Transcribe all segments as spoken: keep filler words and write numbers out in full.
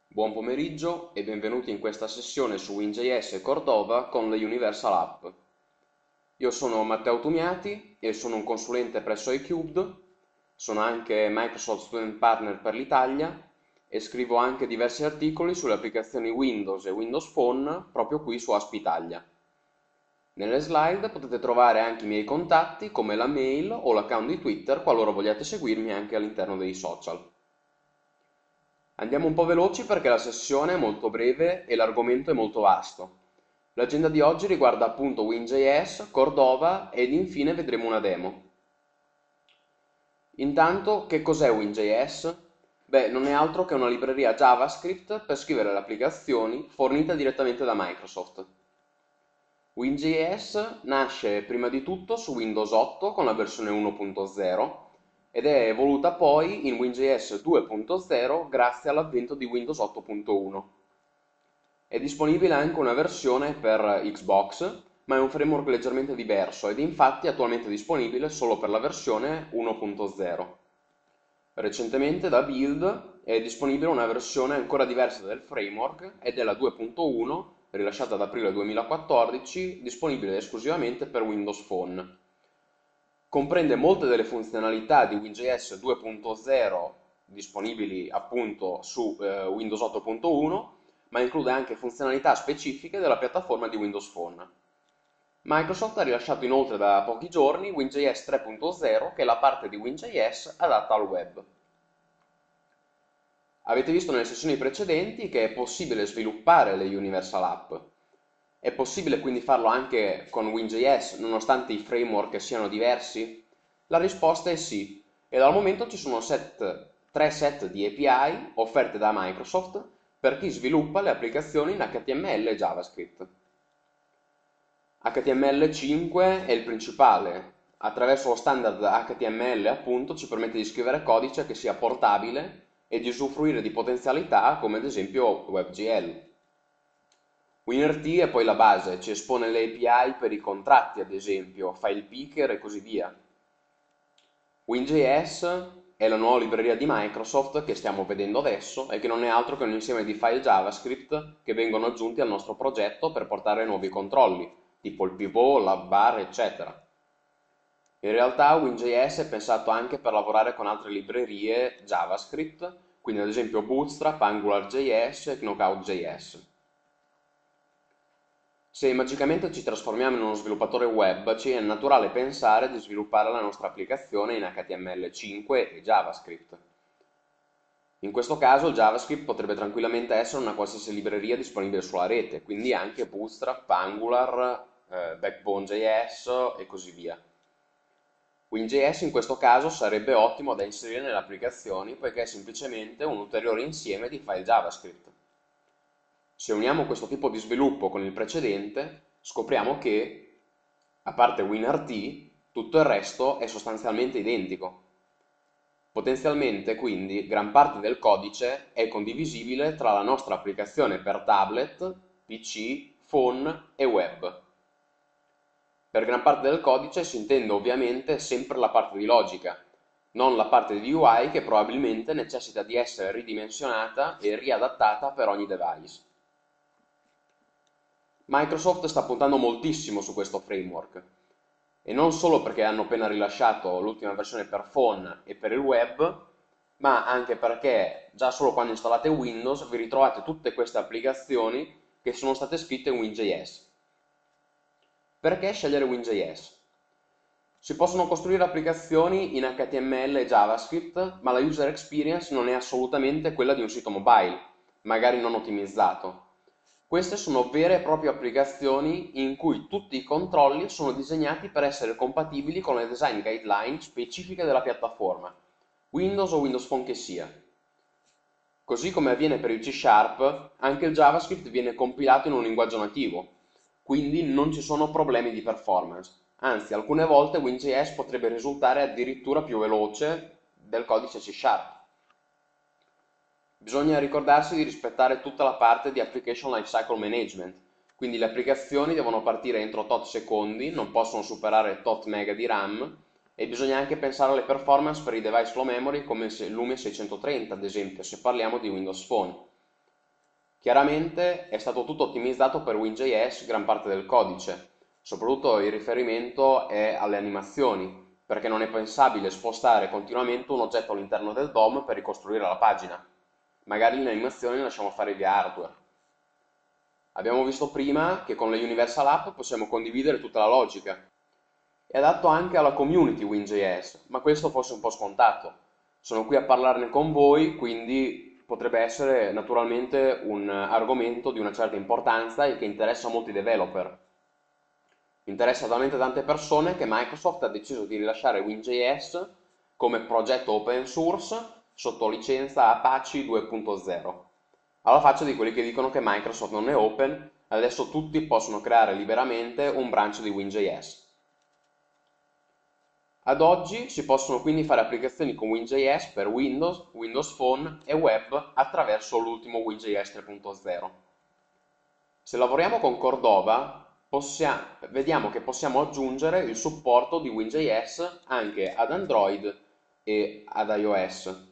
Buon pomeriggio e benvenuti in questa sessione su WinJS e Cordova con le Universal App. Io sono Matteo Tumiati e sono un consulente presso iCubed, sono anche Microsoft Student Partner per l'Italia e scrivo anche diversi articoli sulle applicazioni Windows e Windows Phone proprio qui su Aspitalia. Nelle slide potete trovare anche i miei contatti come la mail o l'account di Twitter qualora vogliate seguirmi anche all'interno dei social. Andiamo un po' veloci perché la sessione è molto breve e l'argomento è molto vasto. L'agenda di oggi riguarda appunto WinJS, Cordova ed infine vedremo una demo. Intanto, che cos'è WinJS? Beh, non è altro che una libreria JavaScript per scrivere le applicazioni fornita direttamente da Microsoft. WinJS nasce prima di tutto su Windows otto con la versione uno punto zero ed è evoluta poi in WinJS due punto zero grazie all'avvento di Windows otto punto uno. È disponibile anche una versione per Xbox, ma è un framework leggermente diverso ed infatti è attualmente disponibile solo per la versione uno punto zero. Recentemente da Build è disponibile una versione ancora diversa del framework ed è la due punto uno, rilasciata ad aprile duemilaquattordici, disponibile esclusivamente per Windows Phone. Comprende molte delle funzionalità di WinJS due punto zero disponibili appunto su eh, Windows otto punto uno, ma include anche funzionalità specifiche della piattaforma di Windows Phone. Microsoft ha rilasciato inoltre da pochi giorni WinJS tre punto zero, che è la parte di WinJS adatta al web. Avete visto nelle sessioni precedenti che è possibile sviluppare le Universal App. È possibile quindi farlo anche con WinJS, nonostante i framework siano diversi? La risposta è sì, e dal momento ci sono set, tre set di A P I offerte da Microsoft per chi sviluppa le applicazioni in H T M L e JavaScript. H T M L cinque è il principale. Attraverso lo standard H T M L, appunto, ci permette di scrivere codice che sia portabile e di usufruire di potenzialità come ad esempio WebGL. WinRT è poi la base, ci espone le A P I per i contratti, ad esempio, file picker e così via. WinJS è la nuova libreria di Microsoft che stiamo vedendo adesso e che non è altro che un insieme di file JavaScript che vengono aggiunti al nostro progetto per portare nuovi controlli, tipo il pivot, la bar, eccetera. In realtà WinJS è pensato anche per lavorare con altre librerie JavaScript, quindi ad esempio Bootstrap, AngularJS e Knockout.js. Se magicamente ci trasformiamo in uno sviluppatore web, ci è naturale pensare di sviluppare la nostra applicazione in H T M L cinque e JavaScript. In questo caso il JavaScript potrebbe tranquillamente essere una qualsiasi libreria disponibile sulla rete, quindi anche Bootstrap, Angular, eh, Backbone.js e così via. WinJS in questo caso sarebbe ottimo da inserire nelle applicazioni poiché è semplicemente un ulteriore insieme di file JavaScript. Se uniamo questo tipo di sviluppo con il precedente, scopriamo che, a parte WinRT, tutto il resto è sostanzialmente identico. Potenzialmente, quindi, gran parte del codice è condivisibile tra la nostra applicazione per tablet, P C, phone e web. Per gran parte del codice si intende ovviamente sempre la parte di logica, non la parte di U I che probabilmente necessita di essere ridimensionata e riadattata per ogni device. Microsoft sta puntando moltissimo su questo framework, e non solo perché hanno appena rilasciato l'ultima versione per phone e per il web, ma anche perché già solo quando installate Windows vi ritrovate tutte queste applicazioni che sono state scritte in WinJS. Perché scegliere WinJS? Si possono costruire applicazioni in H T M L e JavaScript, ma la user experience non è assolutamente quella di un sito mobile, magari non ottimizzato. Queste sono vere e proprie applicazioni in cui tutti i controlli sono disegnati per essere compatibili con le design guideline specifiche della piattaforma, Windows o Windows Phone che sia. Così come avviene per il C Sharp, anche il JavaScript viene compilato in un linguaggio nativo, quindi non ci sono problemi di performance. Anzi, alcune volte WinJS potrebbe risultare addirittura più veloce del codice C Sharp. Bisogna ricordarsi di rispettare tutta la parte di Application Lifecycle Management, quindi le applicazioni devono partire entro tot secondi, non possono superare tot mega di RAM e bisogna anche pensare alle performance per i device flow memory come il Lumia seicentotrenta ad esempio, se parliamo di Windows Phone. Chiaramente è stato tutto ottimizzato per WinJS gran parte del codice, soprattutto il riferimento è alle animazioni, perché non è pensabile spostare continuamente un oggetto all'interno del D O M per ricostruire la pagina. Magari le animazioni le lasciamo fare via hardware. Abbiamo visto prima che con le Universal App possiamo condividere tutta la logica. È adatto anche alla community WinJS, ma questo fosse un po' scontato. Sono qui a parlarne con voi, quindi potrebbe essere naturalmente un argomento di una certa importanza e che interessa molti developer. Interessa talmente tante persone che Microsoft ha deciso di rilasciare WinJS come progetto open source sotto licenza Apache due punto zero. Alla faccia di quelli che dicono che Microsoft non è open, adesso tutti possono creare liberamente un branch di WinJS. Ad oggi si possono quindi fare applicazioni con WinJS per Windows, Windows Phone e web attraverso l'ultimo WinJS tre punto zero. Se lavoriamo con Cordova, possiamo, vediamo che possiamo aggiungere il supporto di WinJS anche ad Android e ad iOS.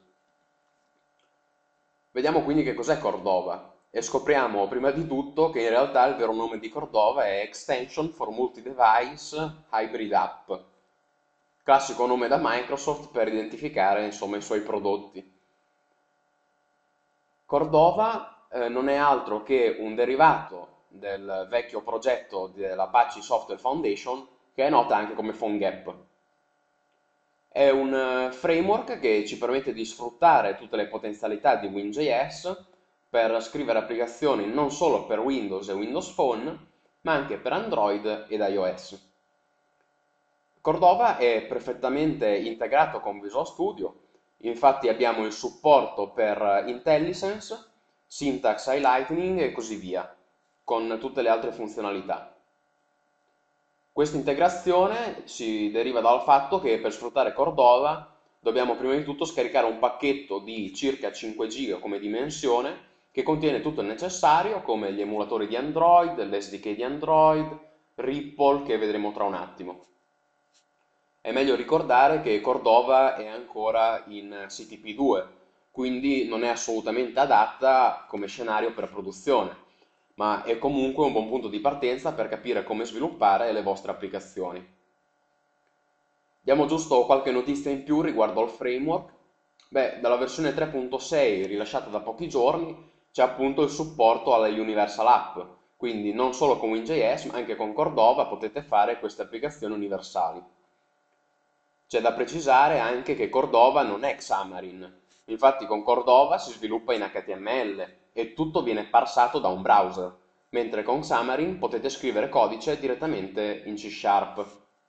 Vediamo quindi che cos'è Cordova e scopriamo prima di tutto che in realtà il vero nome di Cordova è Extension for Multi-Device Hybrid App, classico nome da Microsoft per identificare insomma i suoi prodotti. Cordova eh, non è altro che un derivato del vecchio progetto dell'Apache Software Foundation che è nota anche come PhoneGap. È un eh, framework che ci permette di sfruttare tutte le potenzialità di WinJS per scrivere applicazioni non solo per Windows e Windows Phone, ma anche per Android ed iOS. Cordova è perfettamente integrato con Visual Studio, infatti abbiamo il supporto per IntelliSense, Syntax Highlighting e così via, con tutte le altre funzionalità. Questa integrazione si deriva dal fatto che per sfruttare Cordova dobbiamo prima di tutto scaricare un pacchetto di circa cinque giga come dimensione che contiene tutto il necessario come gli emulatori di Android, l'S D K di Android, Ripple che vedremo tra un attimo. È meglio ricordare che Cordova è ancora in C T P due, quindi non è assolutamente adatta come scenario per produzione, ma è comunque un buon punto di partenza per capire come sviluppare le vostre applicazioni. Diamo giusto qualche notizia in più riguardo al framework. Beh, dalla versione tre punto sei rilasciata da pochi giorni c'è appunto il supporto alla Universal App, quindi non solo con WinJS ma anche con Cordova potete fare queste applicazioni universali. C'è da precisare anche che Cordova non è Xamarin, infatti con Cordova si sviluppa in H T M L e tutto viene parsato da un browser, mentre con Xamarin potete scrivere codice direttamente in C Sharp.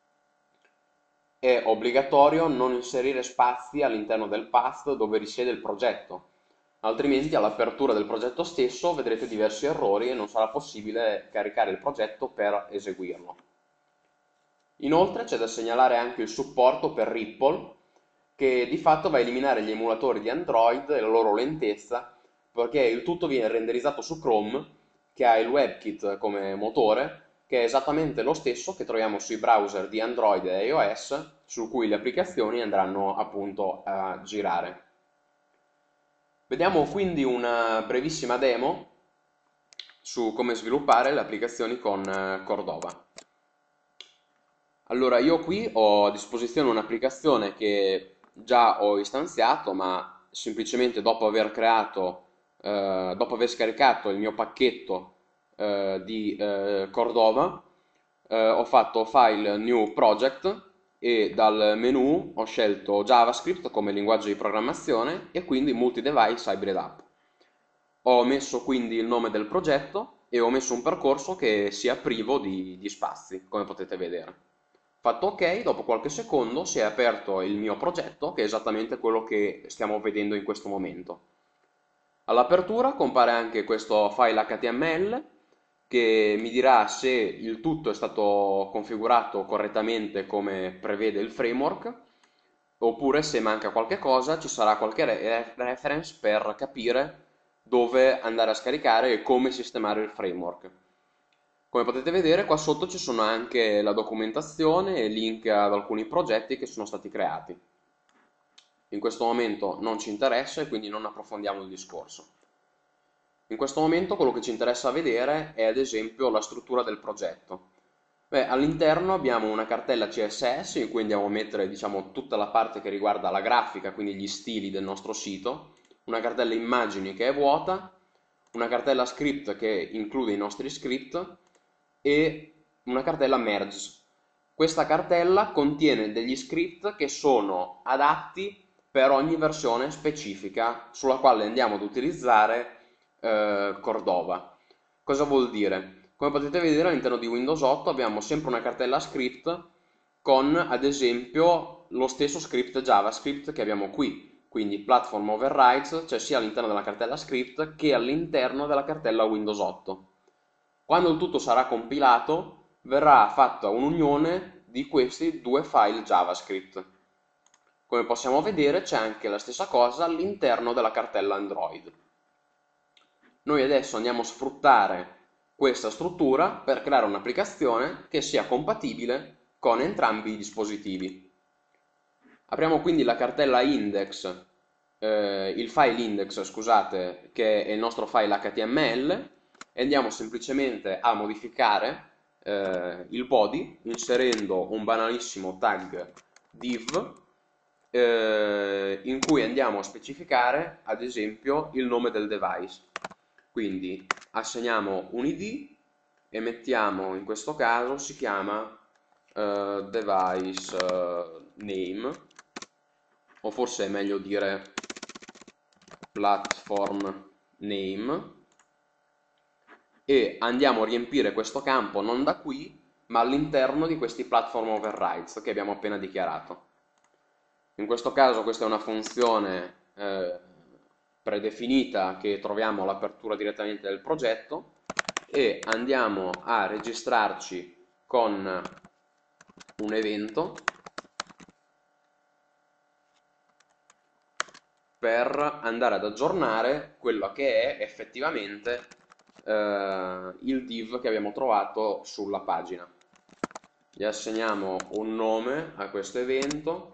È obbligatorio non inserire spazi all'interno del path dove risiede il progetto, altrimenti all'apertura del progetto stesso vedrete diversi errori e non sarà possibile caricare il progetto per eseguirlo. Inoltre c'è da segnalare anche il supporto per Ripple, che di fatto va a eliminare gli emulatori di Android e la loro lentezza, perché il tutto viene renderizzato su Chrome, che ha il WebKit come motore, che è esattamente lo stesso che troviamo sui browser di Android e iOS, su cui le applicazioni andranno appunto a girare. Vediamo quindi una brevissima demo su come sviluppare le applicazioni con Cordova. Allora, io qui ho a disposizione un'applicazione che già ho istanziato, ma semplicemente dopo aver creato, eh, dopo aver scaricato il mio pacchetto eh, di eh, Cordova, eh, ho fatto File New Project e dal menu ho scelto JavaScript come linguaggio di programmazione e quindi Multi-Device Hybrid App. Ho messo quindi il nome del progetto e ho messo un percorso che sia privo di, di spazi, come potete vedere. Fatto ok, dopo qualche secondo si è aperto il mio progetto, che è esattamente quello che stiamo vedendo in questo momento. All'apertura compare anche questo file H T M L che mi dirà se il tutto è stato configurato correttamente come prevede il framework, oppure se manca qualche cosa ci sarà qualche re- reference per capire dove andare a scaricare e come sistemare il framework. Come potete vedere qua sotto ci sono anche la documentazione e link ad alcuni progetti che sono stati creati. In questo momento non ci interessa e quindi non approfondiamo il discorso. In questo momento quello che ci interessa vedere è ad esempio la struttura del progetto. Beh, all'interno abbiamo una cartella C S S in cui andiamo a mettere, diciamo, tutta la parte che riguarda la grafica, quindi gli stili del nostro sito, una cartella immagini che è vuota, una cartella script che include i nostri script e una cartella merge. Questa cartella contiene degli script che sono adatti per ogni versione specifica sulla quale andiamo ad utilizzare eh, Cordova. Cosa vuol dire? Come potete vedere all'interno di Windows otto abbiamo sempre una cartella script con ad esempio lo stesso script JavaScript che abbiamo qui, quindi platform overrides, cioè sia all'interno della cartella script che all'interno della cartella Windows otto. Quando il tutto sarà compilato verrà fatta un'unione di questi due file JavaScript. Come possiamo vedere c'è anche la stessa cosa all'interno della cartella Android. Noi adesso andiamo a sfruttare questa struttura per creare un'applicazione che sia compatibile con entrambi i dispositivi. Apriamo quindi la cartella index, eh, il file index, scusate, che è il nostro file H T M L, e andiamo semplicemente a modificare eh, il body inserendo un banalissimo tag div eh, in cui andiamo a specificare ad esempio il nome del device. Quindi assegniamo un I D e mettiamo, in questo caso si chiama uh, device uh, name, o forse è meglio dire platform name, e andiamo a riempire questo campo non da qui ma all'interno di questi platform overrides che abbiamo appena dichiarato. In questo caso questa è una funzione eh, predefinita che troviamo all'apertura direttamente del progetto, e andiamo a registrarci con un evento per andare ad aggiornare quello che è effettivamente eh, il div che abbiamo trovato sulla pagina. Gli assegniamo un nome a questo evento,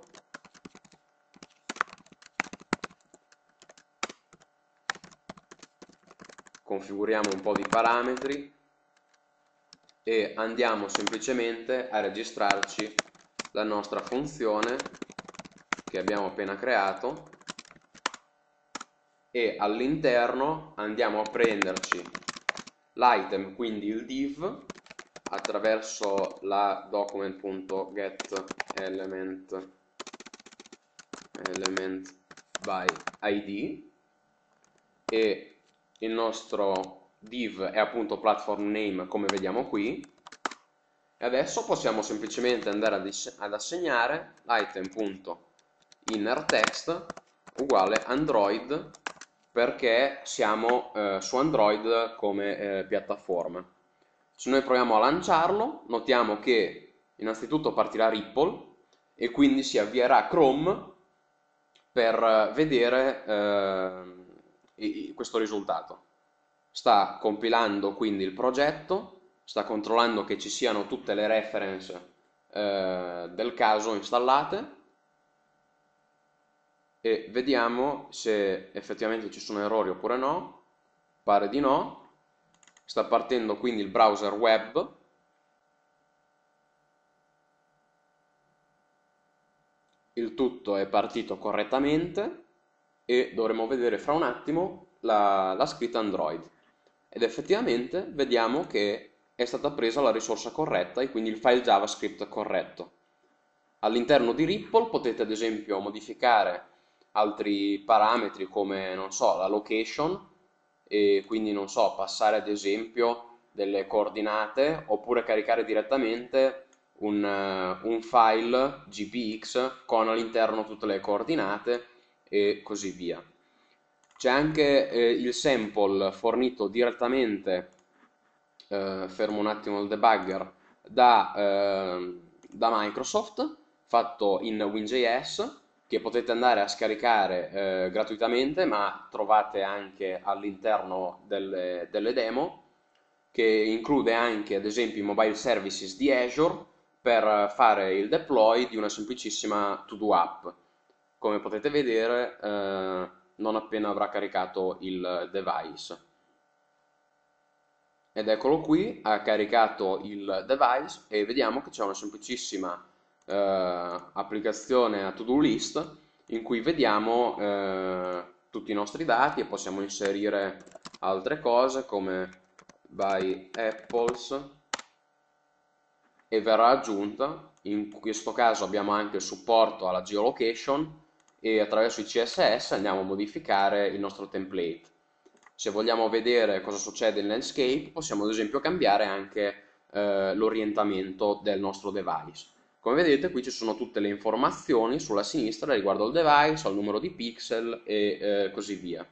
configuriamo un po' di parametri e andiamo semplicemente a registrarci la nostra funzione che abbiamo appena creato, e all'interno andiamo a prenderci l'item, quindi il div, attraverso la document.getElement element by I D, e il nostro div è appunto platform name come vediamo qui, e adesso possiamo semplicemente andare ad assegnare l'item.innerText uguale Android, perché siamo eh, su Android come eh, piattaforma. Se noi proviamo a lanciarlo, notiamo che innanzitutto partirà Ripple e quindi si avvierà Chrome per vedere eh, questo risultato. Sta compilando quindi il progetto, sta controllando che ci siano tutte le reference eh, del caso installate, e vediamo se effettivamente ci sono errori oppure no. Pare di no. Sta partendo quindi il browser web, il tutto è partito correttamente e dovremo vedere fra un attimo la, la scritta Android, ed effettivamente vediamo che è stata presa la risorsa corretta e quindi il file JavaScript corretto. All'interno di Ripple potete ad esempio modificare altri parametri come, non so, la location, e quindi, non so, passare ad esempio delle coordinate oppure caricare direttamente un, uh, un file G P X con all'interno tutte le coordinate e così via. C'è anche eh, il sample fornito direttamente, eh, fermo un attimo il debugger, da, eh, da Microsoft, fatto in WinJS, che potete andare a scaricare eh, gratuitamente, ma trovate anche all'interno delle, delle demo, che include anche ad esempio i mobile services di Azure per fare il deploy di una semplicissima to-do app, come potete vedere eh, non appena avrà caricato il device. Ed eccolo qui, ha caricato il device e vediamo che c'è una semplicissima eh, applicazione a to-do list in cui vediamo eh, tutti i nostri dati e possiamo inserire altre cose come by apples e verrà aggiunta. In questo caso abbiamo anche il supporto alla geolocation e attraverso i C S S andiamo a modificare il nostro template. Se vogliamo vedere cosa succede in landscape, possiamo ad esempio cambiare anche eh, l'orientamento del nostro device. Come vedete qui ci sono tutte le informazioni sulla sinistra riguardo al device, al numero di pixel e eh, così via.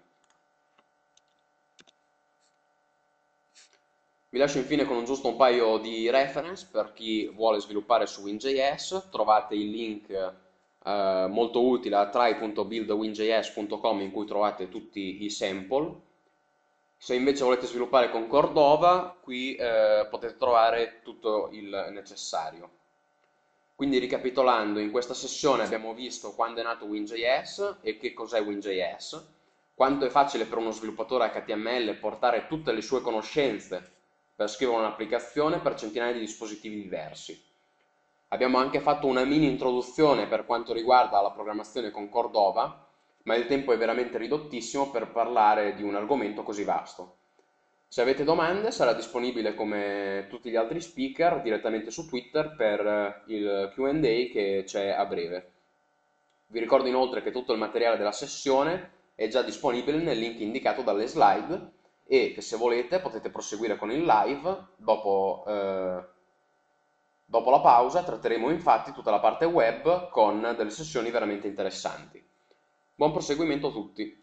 Vi lascio infine con un giusto un paio di reference per chi vuole sviluppare su WinJS. Trovate il link eh, molto utile a try punto build win j s punto com in cui trovate tutti i sample. Se invece volete sviluppare con Cordova, qui eh, potete trovare tutto il necessario. Quindi ricapitolando, in questa sessione abbiamo visto quando è nato WinJS e che cos'è WinJS, quanto è facile per uno sviluppatore H T M L portare tutte le sue conoscenze per scrivere un'applicazione per centinaia di dispositivi diversi. Abbiamo anche fatto una mini introduzione per quanto riguarda la programmazione con Cordova, ma il tempo è veramente ridottissimo per parlare di un argomento così vasto. Se avete domande sarà disponibile come tutti gli altri speaker direttamente su Twitter per il Q and A che c'è a breve. Vi ricordo inoltre che tutto il materiale della sessione è già disponibile nel link indicato dalle slide e che se volete potete proseguire con il live. Dopo, eh, dopo la pausa tratteremo infatti tutta la parte web con delle sessioni veramente interessanti. Buon proseguimento a tutti!